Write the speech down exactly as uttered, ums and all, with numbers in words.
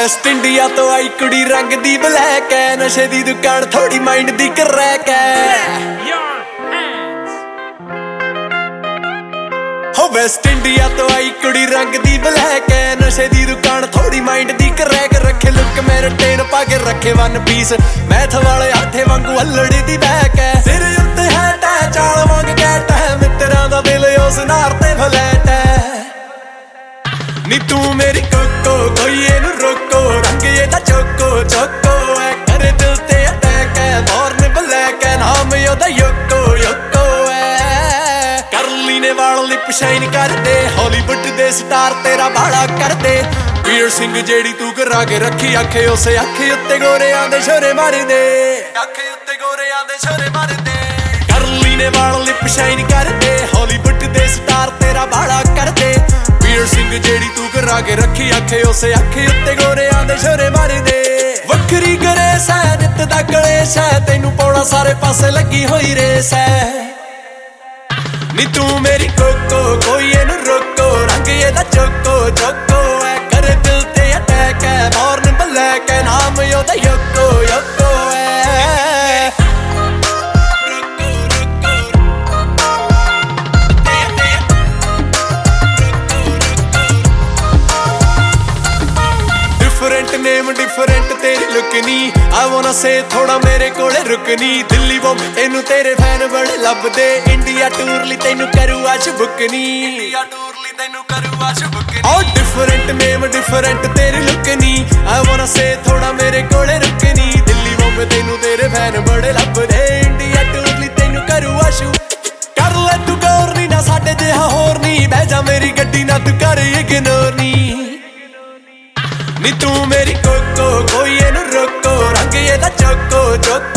West India ਤੋਂ ਆਈ ਕੁੜੀ ਰੰਗ ਦੀ ਬਲੈਕ ਐ, ਨਸ਼ੇ ਦੀ ਦੁਕਾਨ ਥੋੜੀ ਮਾਈਂਡ ਦੀ ਕਰੈਕ ਐ। ਹੋ ਵੈਸਟ ਇੰਡੀਆ ਤੋਂ ਆਈ ਕੁੜੀ ਰੰਗ ਦੀ ਬਲੈਕ ਐ, ਨਸ਼ੇ ਦੀ ਦੁਕਾਨ ਥੋੜੀ ਮਾਈਂਡ ਦੀ ਕਰੈਕ। ਰੱਖੇ ਲੁੱਕ ਮੇਰੇ ਟੇਨ ਪਾ ਕੇ ਰੱਖੇ ਵਨ ਪੀਸ, ਮੈਥ ਵਾਲੇ ਆਠੇ ਵਾਂਗੂ ਹੱਲੜੀ ਦੀ ਬੈਕ ਐ। ਸਿਰ ਉੱਤੇ ਹੈਟ ਐ, ਚਾਲ ਵਾਂਗ ਕੈਟ ਐ, ਮਿੱਤਰਾਂ ਦਾ ਦਿਲ ਉਸ ਨਾਰ ਤੇ ਫਲੈਟ ਐ। ਨੀ ਤੂੰ ਮੇਰੀ ਕੋਕੋ, ਕੋਈ ਇਹਨੂੰ ਰੋਕੋ, ਰੰਗ ਇਹਦਾ ਚੋਕੋ ਚੋਕੋ ਐ। ਕਰੇ ਦਿਲ ਤੇ ਅਟੈਕ ਐ, ਬੋਰਨ ਬਲੈਕ ਐ, ਨਾਮ ਉਹਦਾ ਯੋਕੋ ਯੋਕੋ ਐ। ਕਰਲੀ ਨੇ ਵਾਲ ਲਿਪ ਸ਼ਾਈਨ ਕਰਦੇ, ਹਾਲੀਵੁੱਡ ਦੇ ਸਟਾਰ ਤੇਰਾ ਬਾਲਾ ਕਰਦੇ। ਵੀਰ ਸਿੰਘ ਜਿਹੜੀ ਤੂੰ ਕਰਾ ਕੇ ਰੱਖੀ ਅੱਖੇ, ਉਸੇ ਅੱਖੇ ਉੱਤੇ ਗੋਰਿਆਂ ਦੇ ਛੋਰੇ ਮਾਰਦੇ, ਅੱਖੇ ਉੱਤੇ ਗੋਰਿਆਂ ਦੇ ਛੋਰੇ ਮਾਰਦੇ। ਕਰਲੀ ਨੇ ਵਾਲ ਲਿਪ ਸ਼ਾਈਨ ਕਰਦੇ, ਹਾਲੀਵੁੱਡ ਦੇ ਸਟਾਰ ਤੇਰਾ ਬਾਲਾ ਕਰਦੇ। ਵੀਰ ਸਿੰਘ ਜਿਹੜੀ ਤੂੰ ਕਰਾ ਕੇ ਰੱਖੀ ਅੱਖੇ, ਉਸੇ ਅੱਖੇ ਉੱਤੇ ਗੋਰਿਆਂ ਦੇ ਛੋਰੇ ਮਾਰਦੇ। ਵੱਖਰੀ ਗਰੇਸ ਐ, ਨਿੱਤ ਦਾ ਕਲੇਸ਼ ਐ, ਤੈਨੂੰ ਪਾਉਣਾ ਸਾਰੇ ਪਾਸੇ ਲੱਗੀ ਹੋਈ ਰੇਸ ਐ। ਨੀ ਤੂੰ ਮੇਰੀ ਕੋਕੋ, ਕੋਈ ਇਹਨੂੰ ਰੋਕੋ, ਰੰਗ ਇਹਦਾ ਚੋਕੋ ਚੋਕੋ ਐ। ਕਰੇ ਦਿਲ ਤੇ ਅਟੈਕ ਐ, ਬੋਰਨ ਬਲੈਕ ਐ, ਨਾਮ ਉਹਦਾ ਯੋਕੋ ਯੋਕੋ ਐ। डिफरेंट नेम डिफरेंट तेरी लुक नी, आई वांना से थोड़ा मेरे कोले रुकनी। दिल्ली बॉम्बे तेनू तेरे फैन बड़े लभदे, इंडिया टूर ली तेनू करू आज बुक नी, इंडिया टूर ली तेनू करू आज बुक नी। ओ डिफरेंट नेम डिफरेंट तेरी लुक नी, आई वांना से थोड़ा मेरे कोले रुकनी। दिल्ली बॉम्बे तेनू तेरे फैन बड़े लभदे, इंडिया टूर ली तेनू करू आज कर ले तू गौर नी, ना साडे जिहा होर नी, बह जा मेरी गड्डी ना तू कर इग्नोर नी। नी तू मेरी कोको, कोई ਇਹਨੂੰ ਰੋਕੋ, ਰੰਗ ਇਹਦਾ ਚੋਕੋ ਚੋਕੋ